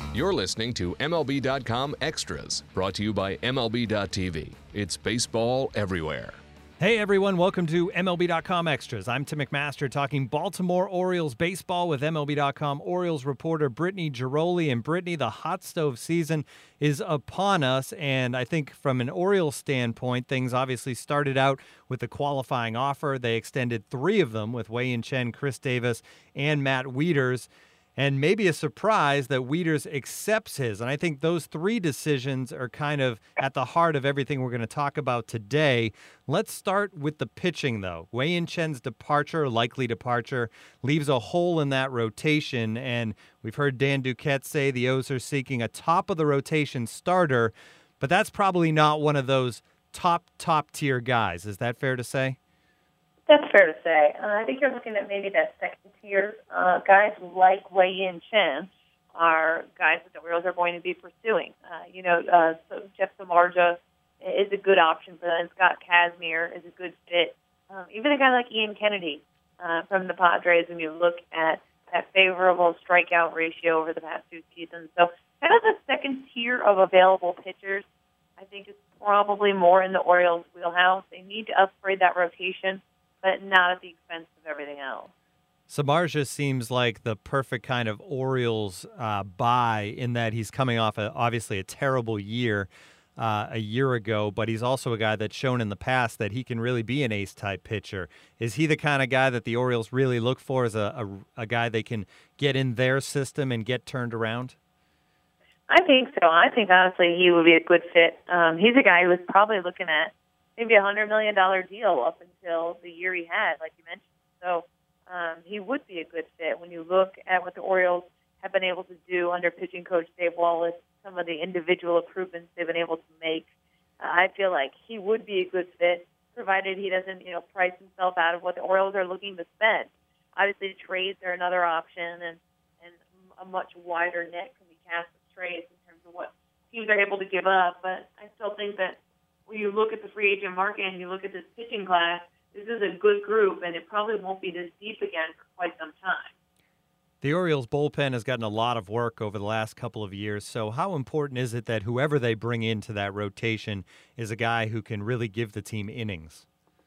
You're listening to MLB.com Extras, brought to you by MLB.tv. It's baseball everywhere. Hey everyone, welcome to MLB.com Extras. I'm Tim McMaster talking Baltimore Orioles baseball with MLB.com Orioles reporter Brittany Giroli. And Brittany, the hot stove season is upon us, and I think from an Orioles standpoint, things obviously started out with the qualifying offer. They extended 3 of them with Wei-Yin Chen, Chris Davis, and Matt Wieters. And maybe a surprise that Wieters accepts his. And I think those 3 decisions are kind of at the heart of everything we're going to talk about today. Let's start with the pitching, though. Wei-Yin Chen's likely departure, leaves a hole in that rotation. And we've heard Dan Duquette say the O's are seeking a top-of-the-rotation starter, but that's probably not one of those top-tier guys. Is that fair to say? That's fair to say. I think you're looking at maybe that second tier. Guys like Wei-Yin Chen are guys that the Orioles are going to be pursuing. So Jeff Samardzija is a good option for them. Scott Kazmir is a good fit. Even a guy like Ian Kennedy from the Padres, when you look at that favorable strikeout ratio over the past 2 seasons. So kind of the second tier of available pitchers, I think, is probably more in the Orioles' wheelhouse. They need to upgrade that rotation, but not at the expense of everything else. Samardzija seems like the perfect kind of Orioles buy in that he's coming off obviously a terrible year a year ago, but he's also a guy that's shown in the past that he can really be an ace-type pitcher. Is he the kind of guy that the Orioles really look for as a guy they can get in their system and get turned around? I think so. I think, honestly, he would be a good fit. He's a guy who was probably looking at maybe a $100 million deal up until the year he had, like you mentioned. So he would be a good fit when you look at what the Orioles have been able to do under pitching coach Dave Wallace, some of the individual improvements they've been able to make. I feel like he would be a good fit, provided he doesn't, price himself out of what the Orioles are looking to spend. Obviously, trades are another option, and a much wider net can be cast with trades in terms of what teams are able to give up. But I still think that when you look at the free agent market and you look at this pitching class, this is a good group, and it probably won't be this deep again for quite some time. The Orioles bullpen has gotten a lot of work over the last couple of years, so how important is it that whoever they bring into that rotation is a guy who can really give the team innings?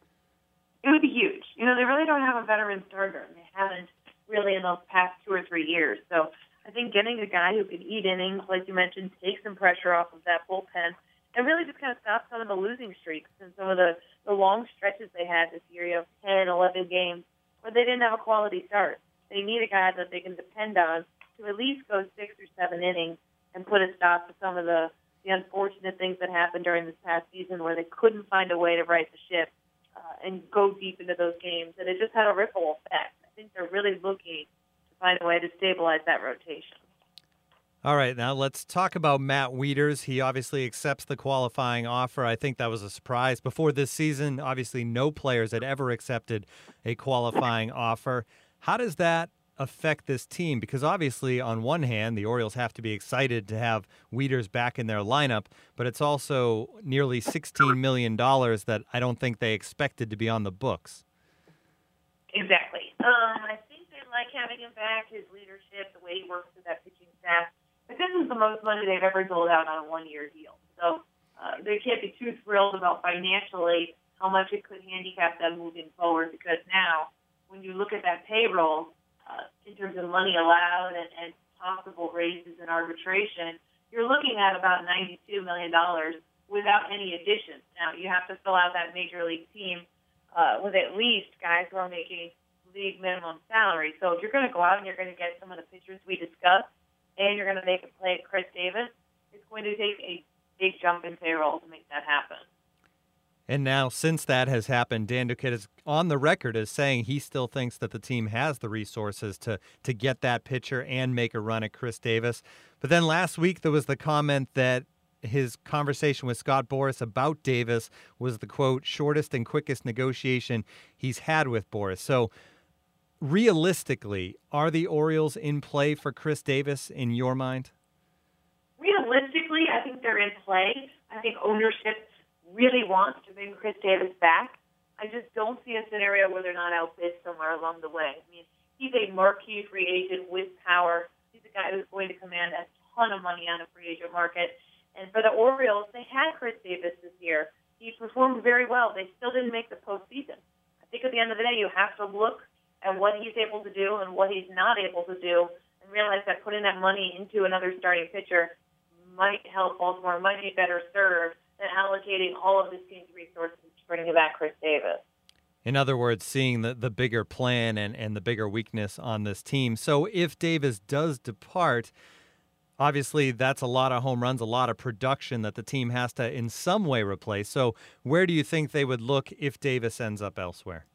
It would be huge. They really don't have a veteran starter, and they haven't really in those past 2 or 3 years. So I think getting a guy who can eat innings, like you mentioned, take some pressure off of that bullpen, and really just kind of stop some of the losing streaks and some of the long stretches they had this year, 10, 11 games, where they didn't have a quality start. They need a guy that they can depend on to at least go 6 or 7 innings and put a stop to some of the unfortunate things that happened during this past season where they couldn't find a way to right the ship and go deep into those games. And it just had a ripple effect. I think they're really looking to find a way to stabilize that rotation. All right, now let's talk about Matt Wieters. He obviously accepts the qualifying offer. I think that was a surprise. Before this season, obviously no players had ever accepted a qualifying offer. How does that affect this team? Because obviously, on one hand, the Orioles have to be excited to have Wieters back in their lineup, but it's also nearly $16 million that I don't think they expected to be on the books. Exactly. I think they like having him back, his leadership, the way he works with that pitching staff. But this is the most money they've ever doled out on a one-year deal. So they can't be too thrilled about financially how much it could handicap them moving forward, because now when you look at that payroll, in terms of money allowed and possible raises in arbitration, you're looking at about $92 million without any additions. Now, you have to fill out that major league team with at least guys who are making league minimum salary. So if you're going to go out and you're going to get some of the pitchers we discussed, and you're going to make a play at Chris Davis, it's going to take a big jump in payroll to make that happen. And now, since that has happened, Dan Duquette is on the record as saying he still thinks that the team has the resources to get that pitcher and make a run at Chris Davis. But then last week there was the comment that his conversation with Scott Boras about Davis was the, quote, shortest and quickest negotiation he's had with Boras. So realistically, are the Orioles in play for Chris Davis in your mind? Realistically, I think they're in play. I think ownership really wants to bring Chris Davis back. I just don't see a scenario where they're not outbid somewhere along the way. I mean, he's a marquee free agent with power. He's a guy who's going to command a ton of money on the free agent market. And for the Orioles, they had Chris Davis this year. He performed very well. They still didn't make the postseason. I think at the end of the day, you have to look at what he's able to do and what he's not able to do, and realize that putting that money into another starting pitcher might help Baltimore, might be better served than allocating all of this team's resources to bringing back Chris Davis. In other words, seeing the bigger plan and the bigger weakness on this team. So if Davis does depart, obviously that's a lot of home runs, a lot of production that the team has to in some way replace. So where do you think they would look if Davis ends up elsewhere?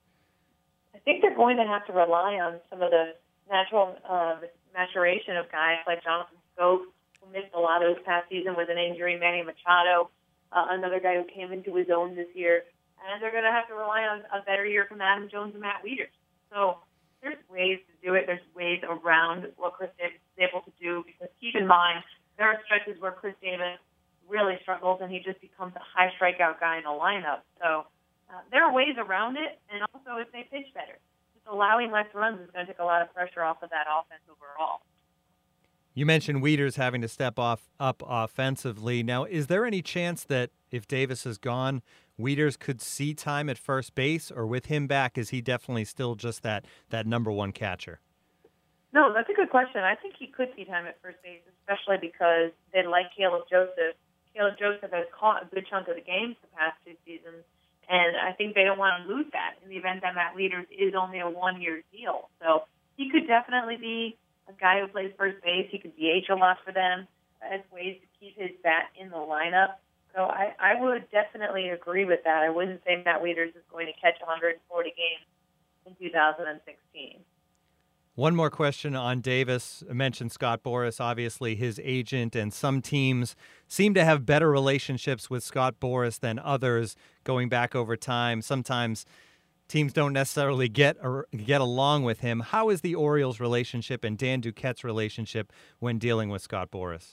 I think they're going to have to rely on some of the natural maturation of guys like Jonathan Schoop, who missed a lot of this past season with an injury, Manny Machado, another guy who came into his own this year. And they're going to have to rely on a better year from Adam Jones and Matt Wieters. So there's ways to do it. There's ways around what Chris Davis is able to do. Because keep in mind, there are stretches where Chris Davis really struggles and he just becomes a high strikeout guy in the lineup. So there are ways around it. And also, if they pitch better, just allowing less runs is going to take a lot of pressure off of that offense overall. You mentioned Wieters having to step up offensively. Now, is there any chance that if Davis is gone, Wieters could see time at first base, or with him back, is he definitely still just that number one catcher? No, that's a good question. I think he could see time at first base, especially because they like Caleb Joseph. Caleb Joseph has caught a good chunk of the games the past 2 seasons, and I think they don't want to lose that in the event that Matt Wieters is only a 1-year deal. So he could definitely be a guy who plays first base. He could DH a lot for them as ways to keep his bat in the lineup. So I would definitely agree with that. I wouldn't say Matt Wieters is going to catch 140 games in 2016. One more question on Davis. I mentioned Scott Boras, obviously his agent, and some teams seem to have better relationships with Scott Boras than others going back over time. Sometimes teams don't necessarily get along with him. How is the Orioles' relationship and Dan Duquette's relationship when dealing with Scott Boras?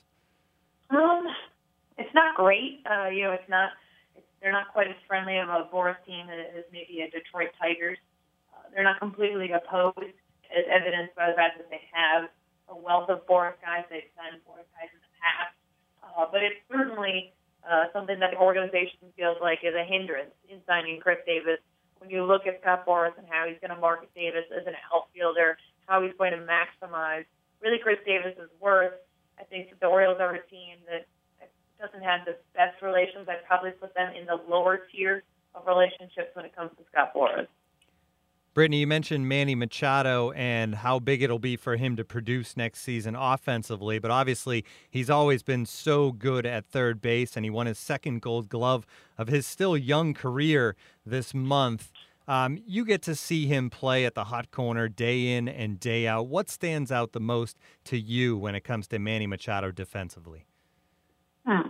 It's not great. They're not quite as friendly of a Boras team as maybe a Detroit Tigers. They're not completely opposed, as evidenced by the fact that they have a wealth of Boras guys. They've signed Boras guys in the past. But it's certainly something that the organization feels like is a hindrance in signing Chris Davis. When you look at Scott Boras and how he's going to market Davis as an outfielder, how he's going to maximize really Chris Davis's worth, I think that the Orioles are a team that doesn't have the best relations. I'd probably put them in the lower tier of relationships when it comes to Scott Boras. Brittany, you mentioned Manny Machado and how big it'll be for him to produce next season offensively, but obviously he's always been so good at third base, and he won his second Gold Glove of his still young career this month. You get to see him play at the hot corner day in and day out. What stands out the most to you when it comes to Manny Machado defensively? That's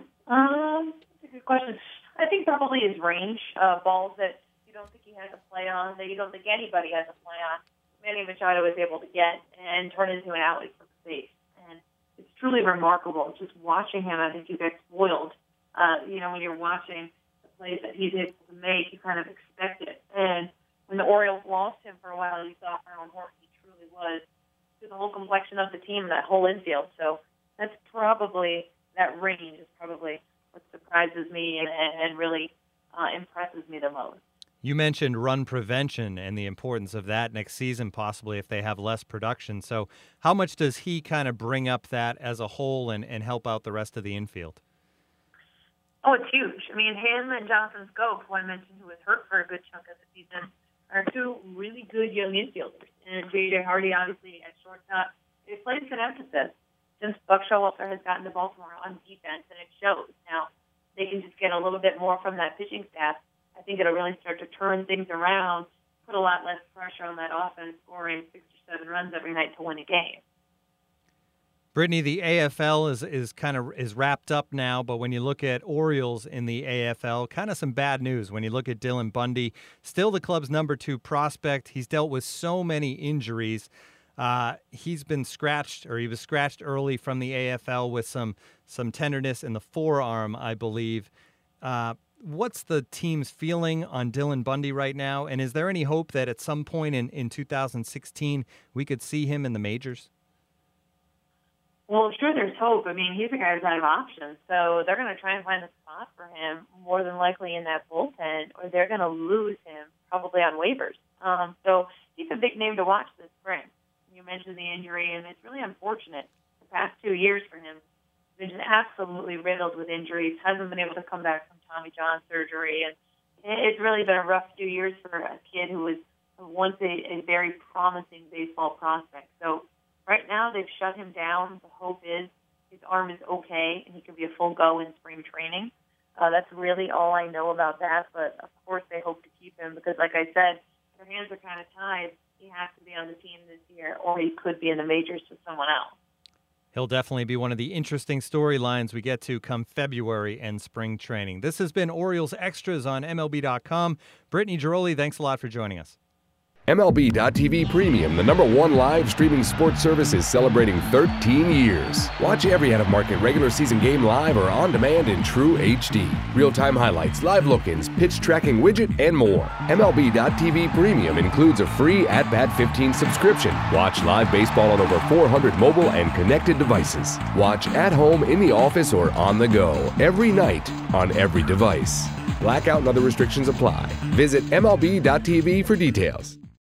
a good question. I think probably his range, balls that you don't think he has a play on, that you don't think anybody has a play on, Manny Machado is able to get and turn into an outlet for the base. And it's truly remarkable. Just watching him, I think you get spoiled. When you're watching the plays that he's able to make, you kind of expect it. And when the Orioles lost him for a while, you saw how important he truly was to the whole complexion of the team and that whole infield. So that's probably, that range is probably what surprises me and really impresses me the most. You mentioned run prevention and the importance of that next season, possibly if they have less production. So how much does he kind of bring up that as a whole and help out the rest of the infield? Oh, it's huge. I mean, him and Jonathan Schoop, who I mentioned, who was hurt for a good chunk of the season, are two really good young infielders. And J.J. Hardy, obviously, at shortstop, they placed an emphasis since Buck Showalter has gotten to Baltimore on defense, and it shows. Now, they can just get a little bit more from that pitching staff. I think it'll really start to turn things around, put a lot less pressure on that offense, scoring 6 or 7 runs every night to win a game. Brittany, the AFL is wrapped up now, but when you look at Orioles in the AFL, kind of some bad news. When you look at Dylan Bundy, still the club's number 2 prospect. He's dealt with so many injuries. He was scratched early from the AFL with some tenderness in the forearm, I believe. What's the team's feeling on Dylan Bundy right now? And is there any hope that at some point in 2016 we could see him in the majors? Well, sure, there's hope. I mean, he's a guy who's out of options, so they're going to try and find a spot for him more than likely in that bullpen, or they're going to lose him probably on waivers. So he's a big name to watch this spring. You mentioned the injury, and it's really unfortunate. The past 2 years for him, he's been just absolutely riddled with injuries, hasn't been able to come back from Tommy John surgery, and it's really been a rough few years for a kid who was once a very promising baseball prospect. So right now they've shut him down. The hope is his arm is okay and he can be a full go in spring training. That's really all I know about that. But, of course, they hope to keep him because, like I said, their hands are kind of tied. He has to be on the team this year or he could be in the majors with someone else. He'll definitely be one of the interesting storylines we get to come February and spring training. This has been Orioles Extras on MLB.com. Brittany Ghiroli, thanks a lot for joining us. MLB.tv Premium, the #1 live streaming sports service, is celebrating 13 years. Watch every out-of-market regular season game live or on demand in true HD. Real-time highlights, live look-ins, pitch tracking widget, and more. MLB.tv Premium includes a free At-Bat 15 subscription. Watch live baseball on over 400 mobile and connected devices. Watch at home, in the office, or on the go, every night, on every device. Blackout and other restrictions apply. Visit MLB.tv for details.